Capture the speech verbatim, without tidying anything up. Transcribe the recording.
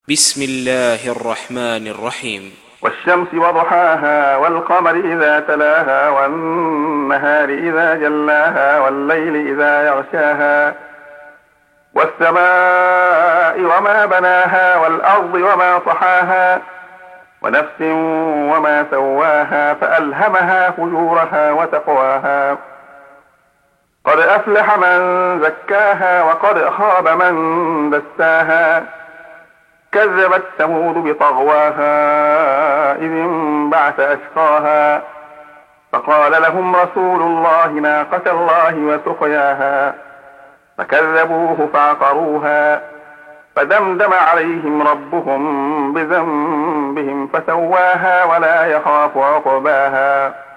بسم الله الرحمن الرحيم. والشمس وضحاها والقمر إذا تلاها والنهار إذا جلاها والليل إذا يغشاها والسماء وما بناها والأرض وما طحاها ونفس وما سواها فألهمها فجورها وتقواها قد أفلح من زكاها وقد خاب من دساها كذبت ثمود بطغواها إذ انبعث أشقاها فقال لهم رسول الله ناقة الله وسقياها فكذبوه فعقروها فدمدم عليهم ربهم بذنبهم فسواها ولا يخاف عقباها.